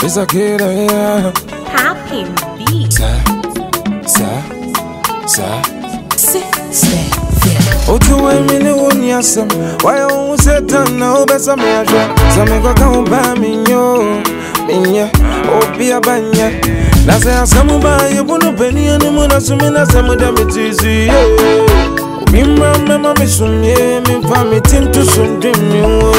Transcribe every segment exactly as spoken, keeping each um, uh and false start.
It's a kid, yeah. Happy beat. Sa, sa, sa. Sit, sit, Oh, to a minute, one yasam. Why I won't set down now, but some measure. Some go come by me, yo. Minya, oh, be a banya. That's a some by you, no penny, and the moon, assuming that some of them it is easy. Remember, mamma, me soon, yeah, me family, tin to soon, dim you.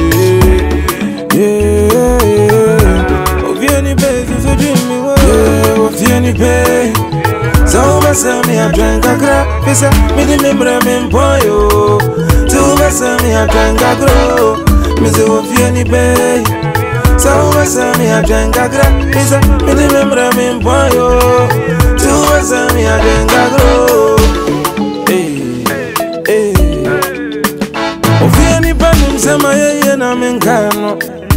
Yeah, yeah. Oh, any baby, so dream me, yeah, oh, any baby. So besa mi atrenga gra, besa mi di membra mi mpoyo. So besa mi atrenga gro, mi se wo fie ni be. So besa mi atrenga gra, besa mi di membra mi mpoyo. So besa mi atrenga gro. Hey, hey. O fie ni ba mi msema yeye na menkano.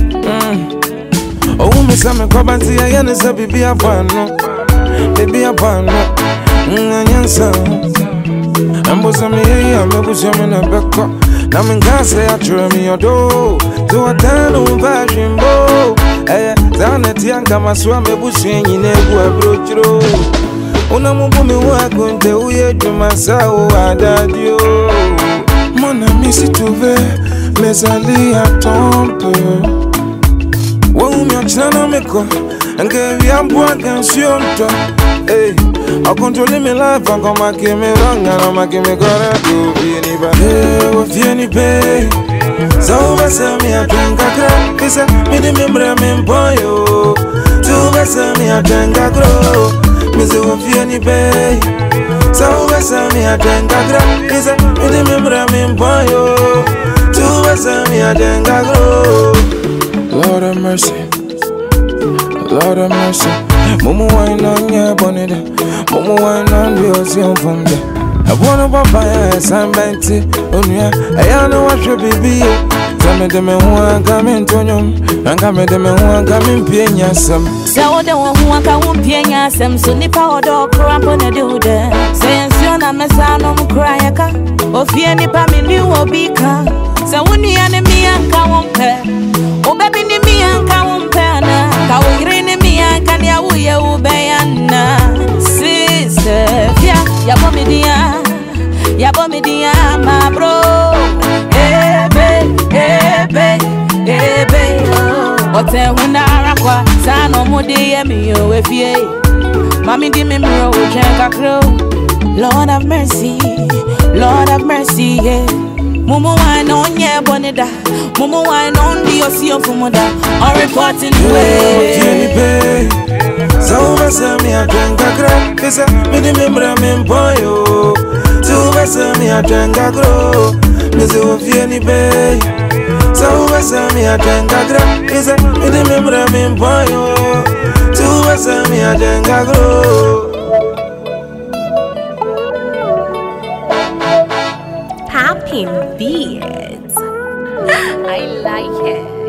O umi sa me kwa banti ya yene se bibi apano. Baby, I'm born up, I'm son. I'm bosom here, I'm a bosom in a back. Now, in Gaza, I try me your door to a town of fashion bow. Eh, down at Yanka, swam a bush in a broach road. When I'm a woman, I couldn't tell you to myself, I died you. Mona, miss it to ver, mais allez à tomber. Won't you tell me? And give you a boy can see on top. Hey, I control me life and come back me wrong and I'm making me gonna do anybody. Hey, with any pay. So besa me a drink a crack. Besa me the member me boyo. So besa me a drink a grow. Me say with any pay. So besa me a drink a crack. Besa me the member me boyo. So besa me a drink a grow. Lord have mercy. Lord of mercy, Momo wine on your bonnet, Momo wine on the ocean from there. I wanna buy a sunbanty, on ya, I know what should be. Tell me the men who are coming to you, and come the men who are coming paying ya some. So the one who are coming paying ya some, so the power dog crap on the dude. Saying, son, I'm a son of Crayaka, or fear any family will be come. So when the enemy and come on pair, oh, baby, me and come on pair. Sister, yeah, ya bomb dia, ya bomb dia, my bro. Hey, babe, hey, babe, hey, babe. What the winner, aqua, son of Modi, me, you, if ye. Mammy, give me mirror, check a crow. Lord have mercy, Lord have mercy, yeah. Mumu wine on ya boneda, Mumu wine on the ocean for mother, or reporting way. So besa me a drink a crack, besa me the member me boyo. So besa me a drink a grow, me say wo fie ni be. So besa me a drink a crack, besa me the member me boyo. So besa me a drink a grow. Happy beat. I like it.